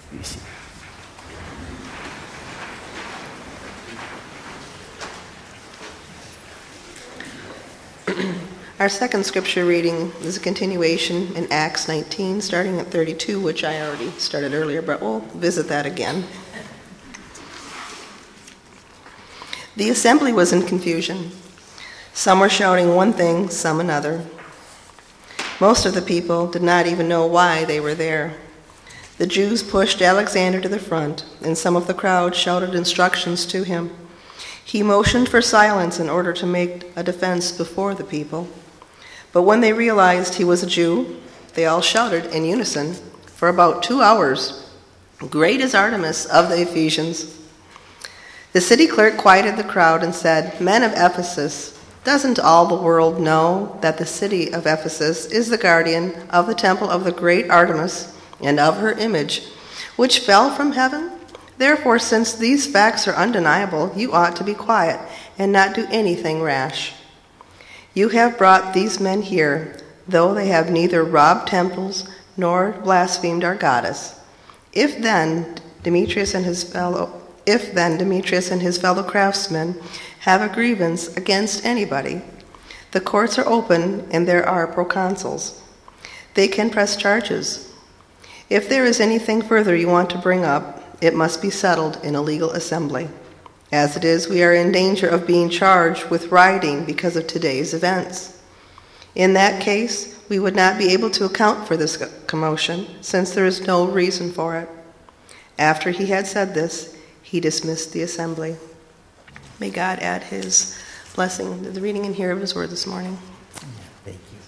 You see. Our second scripture reading is a continuation in Acts 19, starting at 32, which I already started earlier, but we'll visit that again. The assembly was in confusion. Some were shouting one thing, some another. Most of the people did not even know why they were there. The Jews pushed Alexander to the front, and some of the crowd shouted instructions to him. He motioned for silence in order to make a defense before the people. But when they realized he was a Jew, they all shouted in unison for about 2 hours, "Great is Artemis of the Ephesians." The city clerk quieted the crowd and said, "Men of Ephesus, doesn't all the world know that the city of Ephesus is the guardian of the temple of the great Artemis and of her image, which fell from heaven? Therefore, since these facts are undeniable, you ought to be quiet and not do anything rash. You have brought these men here, though they have neither robbed temples nor blasphemed our goddess. If then Demetrius and his fellow craftsmen have a grievance against anybody, the courts are open and there are proconsuls. They can press charges. If there is anything further you want to bring up, it must be settled in a legal assembly. As it is, we are in danger of being charged with rioting because of today's events. In that case, we would not be able to account for this commotion, since there is no reason for it." After he had said this, he dismissed the assembly. May God add his blessing to the reading and hearing of his word this morning. Thank you.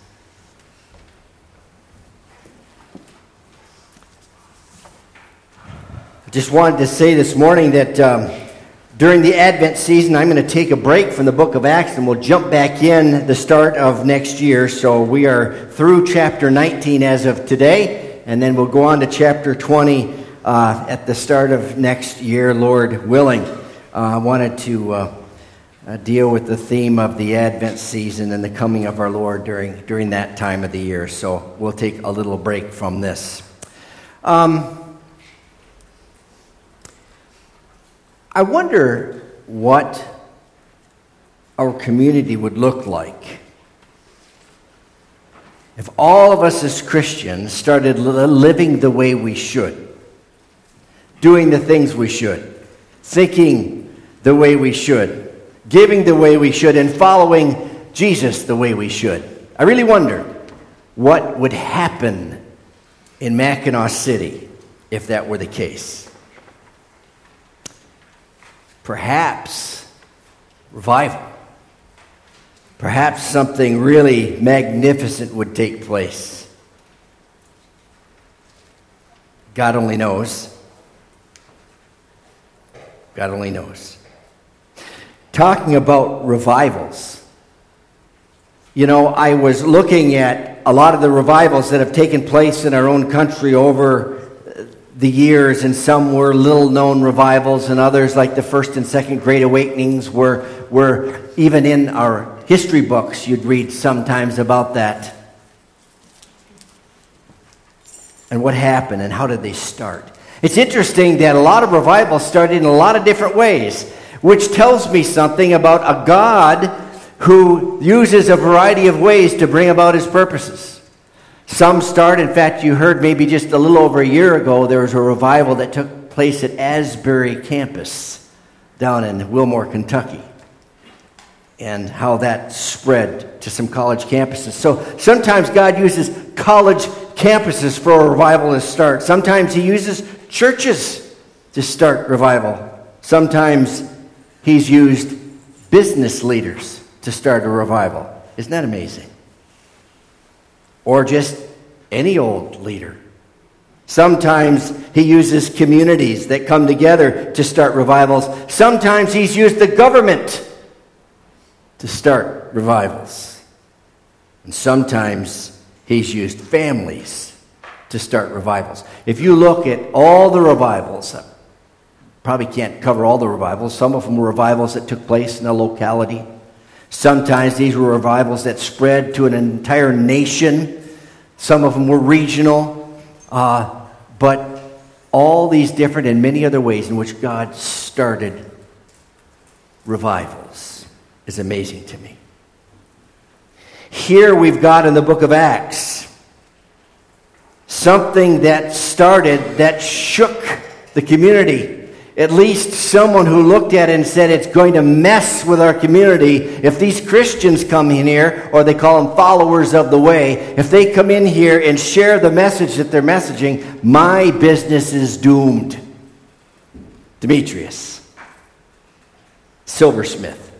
I just wanted to say this morning that during the Advent season, I'm going to take a break from the book of Acts, and we'll jump back in the start of next year. So we are through chapter 19 as of today, and then we'll go on to chapter 20 at the start of next year, Lord willing. I wanted to deal with the theme of the Advent season and the coming of our Lord during that time of the year. So we'll take a little break from this. I wonder what our community would look like if all of us as Christians started living the way we should, doing the things we should, thinking the way we should, giving the way we should, and following Jesus the way we should. I really wonder what would happen in Mackinac City if that were the case. Perhaps revival. Perhaps something really magnificent would take place. God only knows. God only knows. Talking about revivals. You know, I was looking at a lot of the revivals that have taken place in our own country over the years, and some were little-known revivals, and others, like the First and Second Great Awakenings, were even in our history books. You'd read sometimes about that. And what happened, and how did they start? It's interesting that a lot of revivals started in a lot of different ways, which tells me something about a God who uses a variety of ways to bring about his purposes. Some start, in fact, you heard maybe just a little over a year ago, there was a revival that took place at Asbury campus down in Wilmore, Kentucky, and how that spread to some college campuses. So sometimes God uses college campuses for a revival to start. Sometimes he uses churches to start revival. Sometimes he's used business leaders to start a revival. Isn't that amazing? Or just any old leader. Sometimes he uses communities that come together to start revivals. Sometimes he's used the government to start revivals. And sometimes he's used families to start revivals. If you look at all the revivals, probably can't cover all the revivals. Some of them were revivals that took place in a locality. Sometimes these were revivals that spread to an entire nation. Some of them were regional, but all these different and many other ways in which God started revivals is amazing to me. Here we've got in the book of Acts something that started, that shook the community. At least someone who looked at it and said, it's going to mess with our community if these Christians come in here, or they call them followers of the way. If they come in here and share the message that they're messaging, my business is doomed. Demetrius, silversmith,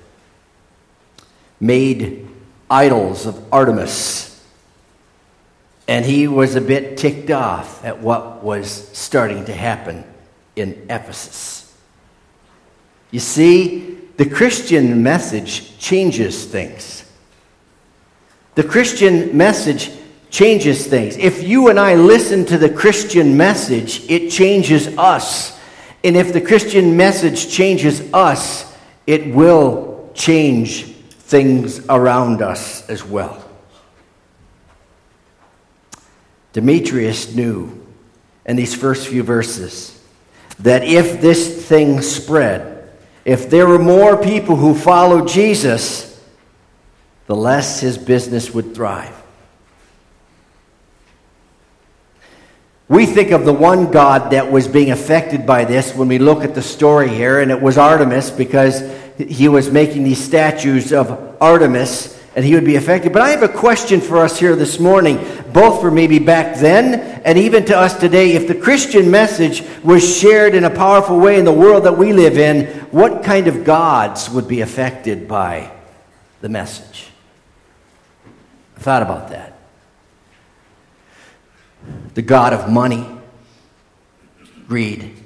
made idols of Artemis. And he was a bit ticked off at what was starting to happen in Ephesus. You see, the Christian message changes things. The Christian message changes things. If you and I listen to the Christian message, it changes us. And if the Christian message changes us, it will change things around us as well. Demetrius knew in these first few verses that if this thing spread, if there were more people who followed Jesus, the less his business would thrive. We think of the one god that was being affected by this when we look at the story here, and it was Artemis, because he was making these statues of Artemis, and he would be affected. But I have a question for us here this morning, both for maybe back then and even to us today. If the Christian message was shared in a powerful way in the world that we live in, what kind of gods would be affected by the message? I thought about that. The god of money, greed.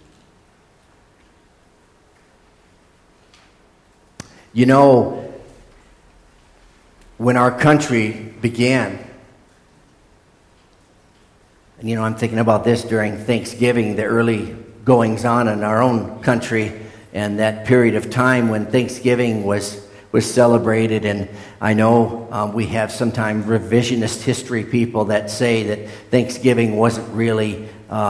You know, when our country began, and I'm thinking about this during Thanksgiving, the early goings on in our own country, and that period of time when Thanksgiving was celebrated. And I know we have sometimes revisionist history people that say that Thanksgiving wasn't really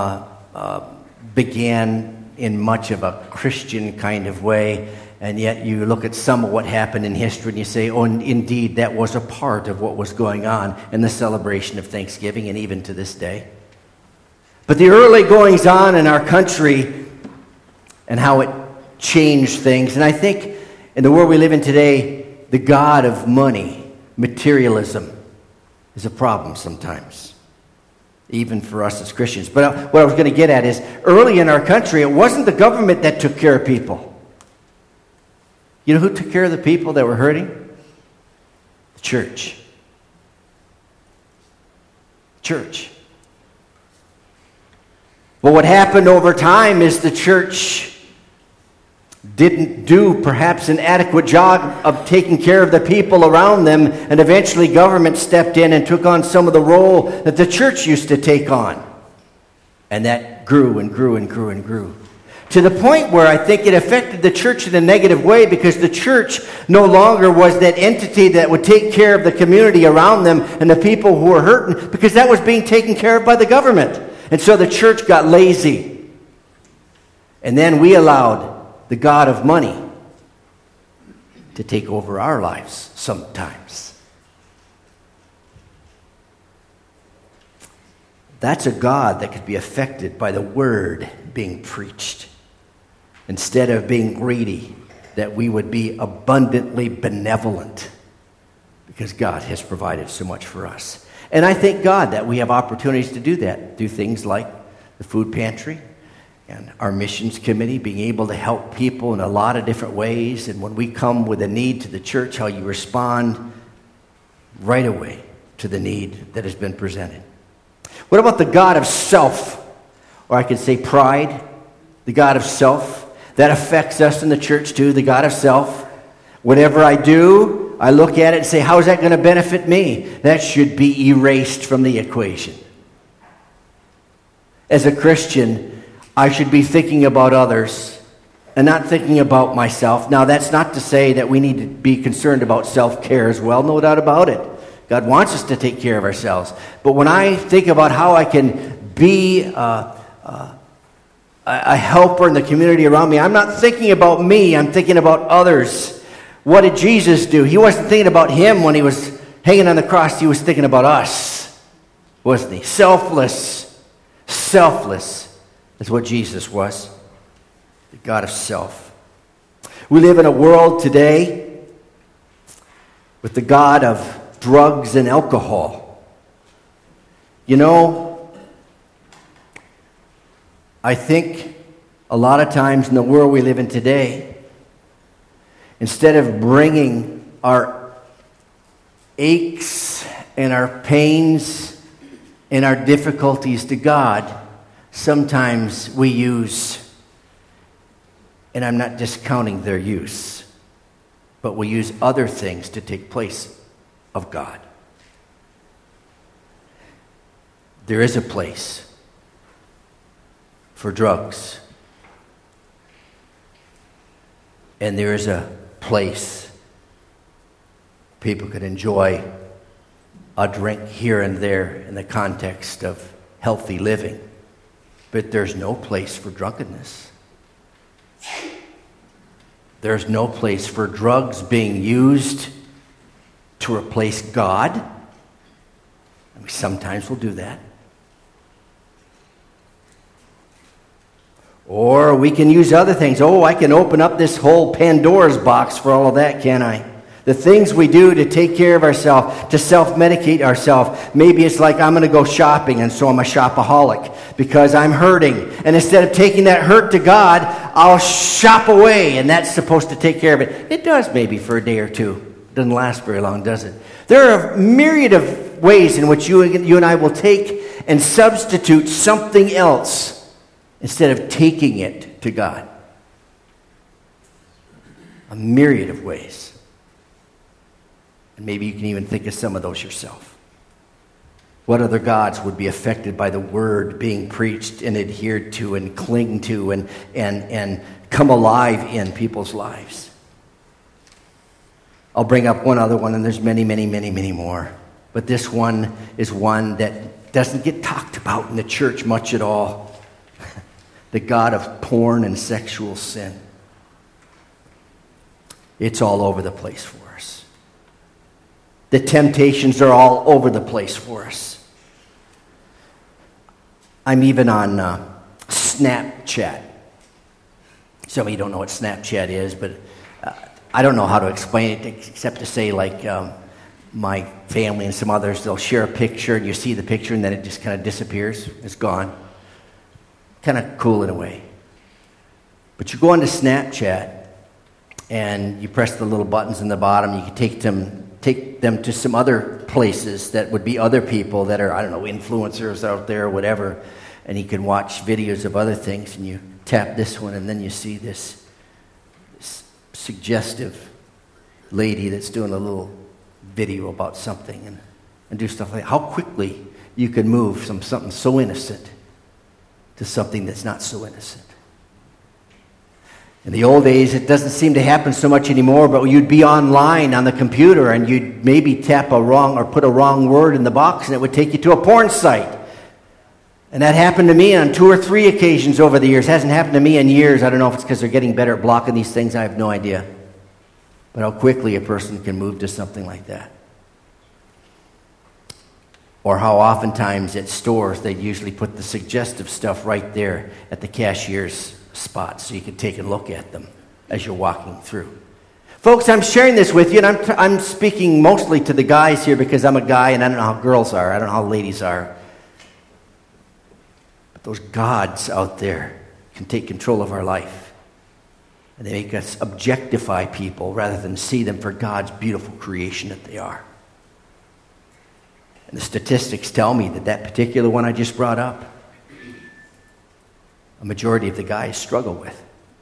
began in much of a Christian kind of way. And yet you look at some of what happened in history and you say, oh, indeed, that was a part of what was going on in the celebration of Thanksgiving, and even to this day. But the early goings on in our country and how it changed things, and I think in the world we live in today, the god of money, materialism, is a problem sometimes, even for us as Christians. But what I was going to get at is, early in our country, it wasn't the government that took care of people. You know who took care of the people that were hurting? The church. Church. But what happened over time is the church didn't do perhaps an adequate job of taking care of the people around them, and eventually government stepped in and took on some of the role that the church used to take on. And that grew and grew and grew and grew, to the point where I think it affected the church in a negative way, because the church no longer was that entity that would take care of the community around them and the people who were hurting, because that was being taken care of by the government. And so the church got lazy. And then we allowed the god of money to take over our lives sometimes. That's a god that could be affected by the word being preached. Instead of being greedy, that we would be abundantly benevolent, because God has provided so much for us. And I thank God that we have opportunities to do that, do things like the food pantry and our missions committee, being able to help people in a lot of different ways. And when we come with a need to the church, how you respond right away to the need that has been presented. What about the god of self? Or I could say pride, the god of self. That affects us in the church too, the god of self. Whatever I do, I look at it and say, how is that going to benefit me? That should be erased from the equation. As a Christian, I should be thinking about others and not thinking about myself. Now, that's not to say that we need to be concerned about self-care as well, no doubt about it. God wants us to take care of ourselves. But when I think about how I can be a helper in the community around me. I'm not thinking about me. I'm thinking about others. What did Jesus do? He wasn't thinking about him when he was hanging on the cross. He was thinking about us, wasn't he? Selfless. Selfless is what Jesus was. The God of self. We live in a world today with the God of drugs and alcohol. You know, I think a lot of times in the world we live in today, instead of bringing our aches and our pains and our difficulties to God, sometimes we use, and I'm not discounting their use, but we use other things to take place of God. There is a place for drugs. And there is a place people could enjoy a drink here and there in the context of healthy living. But there's no place for drunkenness. There's no place for drugs being used to replace God. And we sometimes will do that. Or we can use other things. Oh, I can open up this whole Pandora's box for all of that, can't I? The things we do to take care of ourselves, to self-medicate ourselves. Maybe it's like I'm going to go shopping, and so I'm a shopaholic because I'm hurting. And instead of taking that hurt to God, I'll shop away, and that's supposed to take care of it. It does maybe for a day or two. It doesn't last very long, does it? There are a myriad of ways in which you and I will take and substitute something else instead of taking it to God. A myriad of ways. And maybe you can even think of some of those yourself. What other gods would be affected by the word being preached and adhered to and cling to and come alive in people's lives? I'll bring up one other one, and there's many, many, many, many more. But this one is one that doesn't get talked about in the church much at all. The God of porn and sexual sin. It's all over the place for us. The temptations are all over the place for us. I'm even on Snapchat. Some of you don't know what Snapchat is, but I don't know how to explain it except to say, like, my family and some others, they'll share a picture, and you see the picture, and then it just kind of disappears. It's gone. Kind of cool in a way. But you go onto Snapchat and you press the little buttons in the bottom. You can take them to some other places that would be other people that are, I don't know, influencers out there or whatever. And you can watch videos of other things, and you tap this one, and then you see this suggestive lady that's doing a little video about something and do stuff like that. How quickly you can move from something so innocent to something that's not so innocent. In the old days, it doesn't seem to happen so much anymore, but you'd be online on the computer and you'd maybe tap a wrong or put a wrong word in the box, and it would take you to a porn site. And that happened to me on 2 or 3 occasions over the years. It hasn't happened to me in years. I don't know if it's because they're getting better at blocking these things. I have no idea. But how quickly a person can move to something like that. Or how oftentimes at stores they usually put the suggestive stuff right there at the cashier's spot so you can take a look at them as you're walking through. Folks, I'm sharing this with you, and I'm speaking mostly to the guys here because I'm a guy and I don't know how girls are. I don't know how ladies are. But those gods out there can take control of our life. And they make us objectify people rather than see them for God's beautiful creation that they are. And the statistics tell me that particular one I just brought up, a majority of the guys struggle with.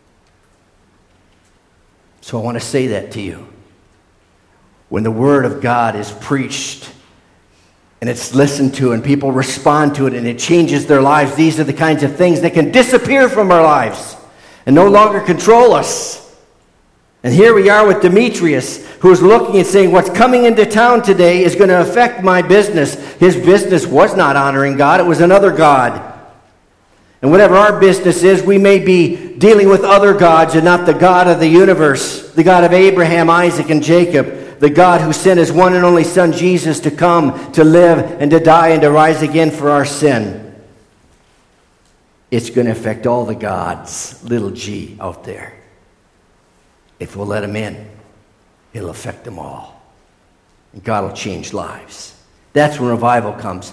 So I want to say that to you. When the Word of God is preached and it's listened to and people respond to it and it changes their lives, these are the kinds of things that can disappear from our lives and no longer control us. And here we are with Demetrius, who's looking and saying, what's coming into town today is going to affect my business. His business was not honoring God. It was another god. And whatever our business is, we may be dealing with other gods and not the God of the universe, the God of Abraham, Isaac, and Jacob, the God who sent his one and only Son, Jesus, to come, to live, and to die, and to rise again for our sin. It's going to affect all the gods, little g, out there. If we'll let him in, it'll affect them all. And God will change lives. That's when revival comes.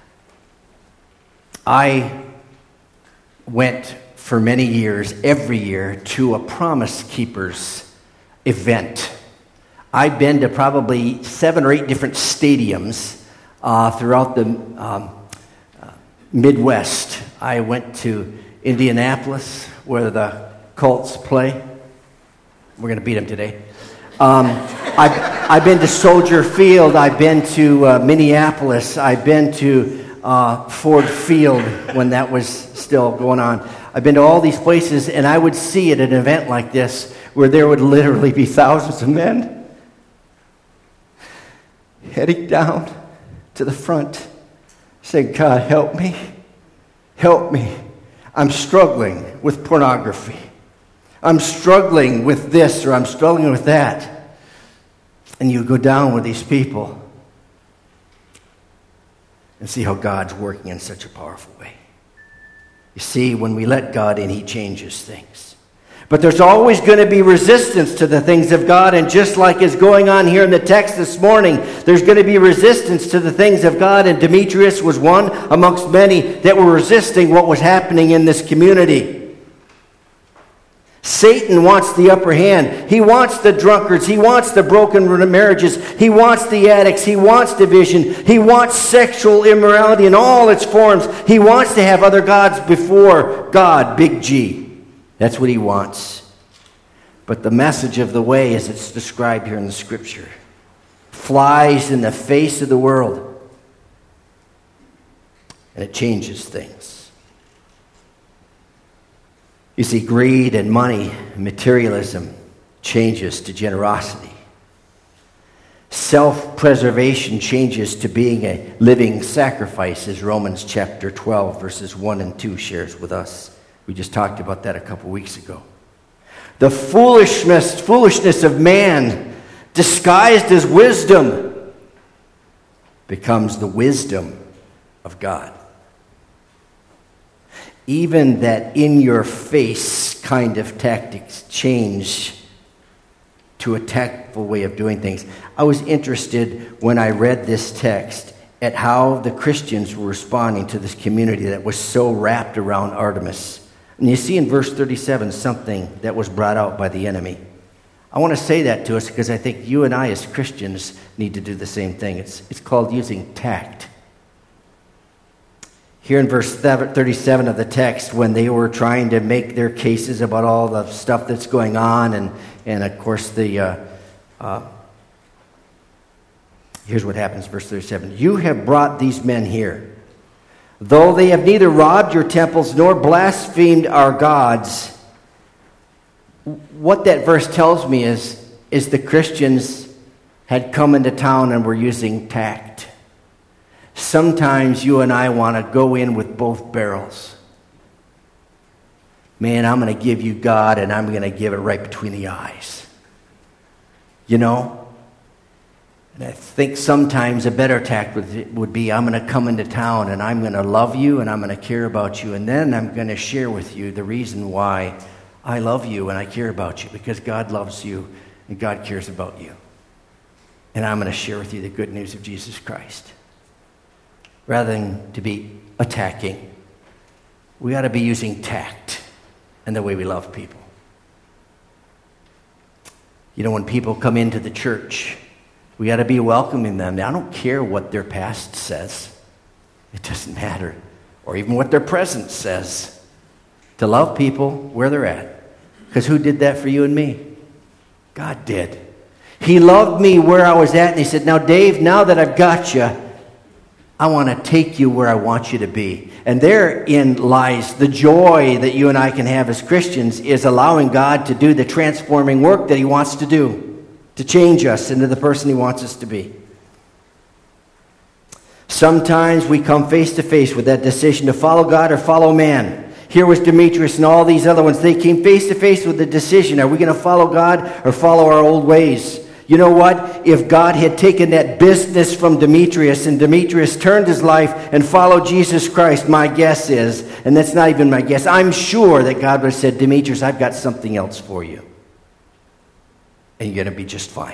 I went for many years, every year, to a Promise Keepers event. I've been to probably 7 or 8 different stadiums throughout the Midwest. I went to Indianapolis, where the Colts play. We're going to beat them today. I've been to Soldier Field. I've been to Minneapolis. I've been to Ford Field when that was still going on. I've been to all these places, and I would see at an event like this where there would literally be thousands of men heading down to the front saying, God, help me. Help me. I'm struggling with pornography. I'm struggling with this, or I'm struggling with that. And you go down with these people and see how God's working in such a powerful way. You see, when we let God in, he changes things. But there's always going to be resistance to the things of God, and just like is going on here in the text this morning, there's going to be resistance to the things of God, and Demetrius was one amongst many that were resisting what was happening in this community. Satan wants the upper hand. He wants the drunkards. He wants the broken marriages. He wants the addicts. He wants division. He wants sexual immorality in all its forms. He wants to have other gods before God, big G. That's what he wants. But the message of the way, as it's described here in the Scripture, flies in the face of the world, and it changes things. You see, greed and money and materialism changes to generosity. Self-preservation changes to being a living sacrifice, as Romans chapter 12, verses 1 and 2 shares with us. We just talked about that a couple weeks ago. The foolishness of man, disguised as wisdom, becomes the wisdom of God. Even that in-your-face kind of tactics change to a tactful way of doing things. I was interested when I read this text at how the Christians were responding to this community that was so wrapped around Artemis. And you see in verse 37 something that was brought out by the enemy. I want to say that to us because I think you and I as Christians need to do the same thing. It's called using tact. Here in verse 37 of the text, when they were trying to make their cases about all the stuff that's going on, and of course here's what happens, verse 37. You have brought these men here, though they have neither robbed your temples nor blasphemed our gods. What that verse tells me is the Christians had come into town and were using tact. Sometimes you and I want to go in with both barrels. Man, I'm going to give you God, and I'm going to give it right between the eyes. You know? And I think sometimes a better tact would be, I'm going to come into town, and I'm going to love you, and I'm going to care about you, and then I'm going to share with you the reason why I love you and I care about you, because God loves you and God cares about you. And I'm going to share with you the good news of Jesus Christ. Rather than to be attacking, we ought to be using tact and the way we love people. You know, when people come into the church, we ought to be welcoming them. Now, I don't care what their past says. It doesn't matter. Or even what their present says. To love people where they're at. Because who did that for you and me? God did. He loved me where I was at, and he said, now, Dave, now that I've got you, I want to take you where I want you to be. And therein lies the joy that you and I can have as Christians, is allowing God to do the transforming work that he wants to do, to change us into the person he wants us to be. Sometimes we come face to face with that decision to follow God or follow man. Here was Demetrius and all these other ones. They came face to face with the decision. Are we going to follow God or follow our old ways? You know what? If God had taken that business from Demetrius and Demetrius turned his life and followed Jesus Christ, my guess is, and that's not even my guess, I'm sure that God would have said, Demetrius, I've got something else for you. And you're going to be just fine.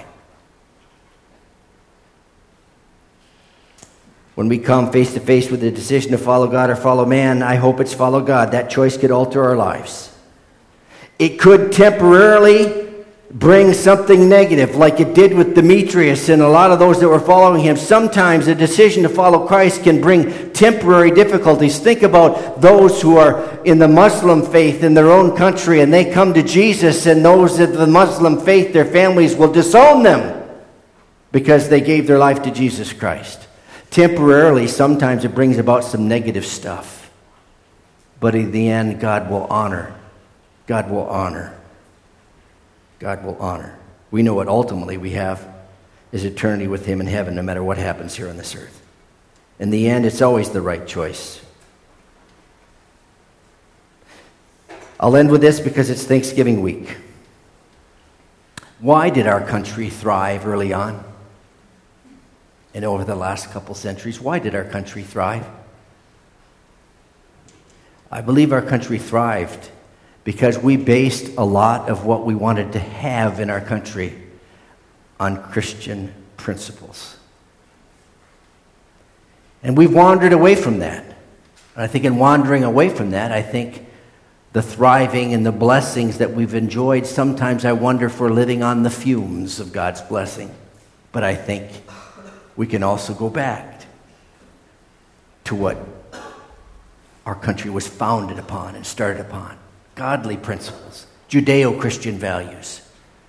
When we come face to face with the decision to follow God or follow man, I hope it's follow God. That choice could alter our lives. It could temporarily bring something negative, like it did with Demetrius and a lot of those that were following him. Sometimes a decision to follow Christ can bring temporary difficulties. Think about those who are in the Muslim faith in their own country, and they come to Jesus, and those of the Muslim faith, their families will disown them because they gave their life to Jesus Christ. Temporarily, sometimes it brings about some negative stuff. But in the end, God will honor. God will honor. God will honor. We know what ultimately we have is eternity with him in heaven, no matter what happens here on this earth. In the end, it's always the right choice. I'll end with this because it's Thanksgiving week. Why did our country thrive early on and over the last couple centuries? Why did our country thrive? I believe our country thrived because we based a lot of what we wanted to have in our country on Christian principles. And we've wandered away from that. And I think in wandering away from that, I think the thriving and the blessings that we've enjoyed, sometimes I wonder if we're living on the fumes of God's blessing. But I think we can also go back to what our country was founded upon and started upon. Godly principles, Judeo-Christian values.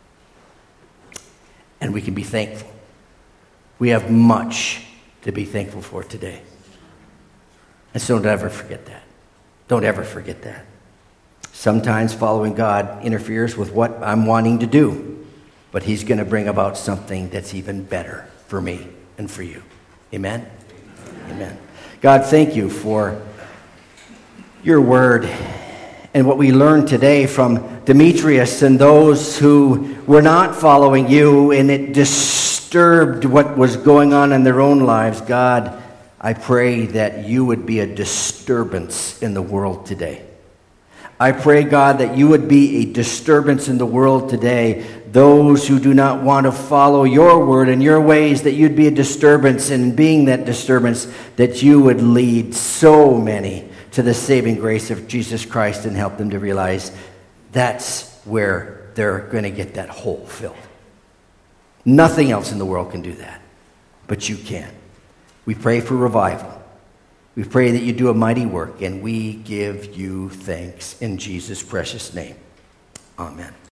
And we can be thankful. We have much to be thankful for today. And so don't ever forget that. Don't ever forget that. Sometimes following God interferes with what I'm wanting to do, but he's going to bring about something that's even better for me and for you. Amen? Amen. God, thank you for your word and what we learned today from Demetrius and those who were not following you, and it disturbed what was going on in their own lives. God, I pray that you would be a disturbance in the world today. I pray, God, that you would be a disturbance in the world today. Those who do not want to follow your word and your ways, that you'd be a disturbance, and being that disturbance, that you would lead so many to the saving grace of Jesus Christ and help them to realize that's where they're going to get that hole filled. Nothing else in the world can do that, but you can. We pray for revival. We pray that you do a mighty work, and we give you thanks in Jesus' precious name. Amen.